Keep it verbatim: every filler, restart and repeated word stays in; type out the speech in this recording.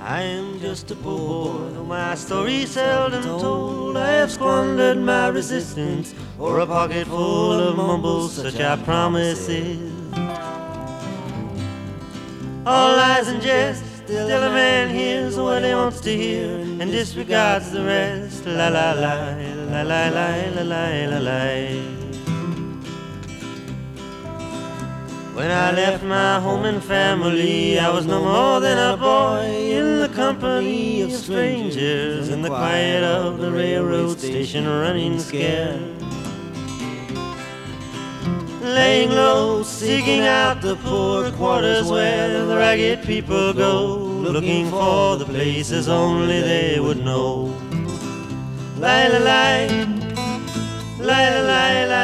I am just a poor boy, though my story's seldom told. I have squandered my resistance for a pocket full of mumbles, such are promises. All lies and jest, still a man hears what he wants to hear and disregards the rest. La la la, la la la la la la la. When I left my home and family, I was no more than a boy in the company of strangers, in the quiet of the railroad station, running scared, laying low, seeking out the poor quarters where the ragged people go, looking for the places only they would know. La la la, la la la.